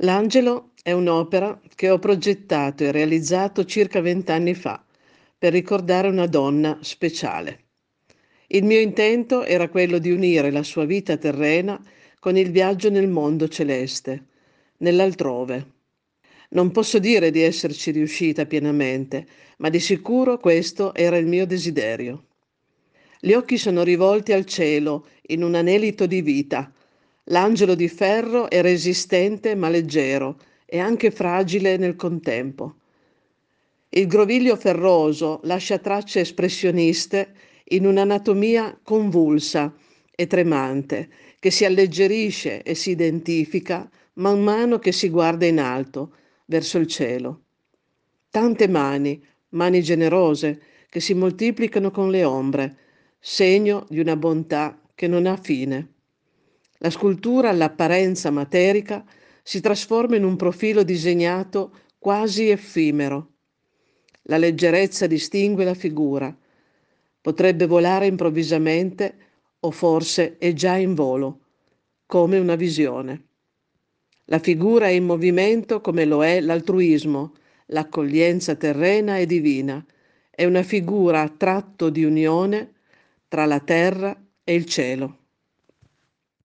L'Angelo è un'opera che ho progettato e realizzato circa 20 anni fa per ricordare una donna speciale. Il mio intento era quello di unire la sua vita terrena con il viaggio nel mondo celeste, nell'altrove. Non posso dire di esserci riuscita pienamente, ma di sicuro questo era il mio desiderio. Gli occhi sono rivolti al cielo in un anelito di vita. L'angelo di ferro è resistente ma leggero e anche fragile nel contempo. Il groviglio ferroso lascia tracce espressioniste in un'anatomia convulsa e tremante che si alleggerisce e si identifica man mano che si guarda in alto, verso il cielo. Tante mani, mani generose, che si moltiplicano con le ombre, segno di una bontà che non ha fine. La scultura all'apparenza materica si trasforma in un profilo disegnato quasi effimero. La leggerezza distingue la figura. Potrebbe volare improvvisamente o forse è già in volo, come una visione. La figura è in movimento come lo è l'altruismo, l'accoglienza terrena e divina. È una figura a tratto di unione tra la terra e il cielo.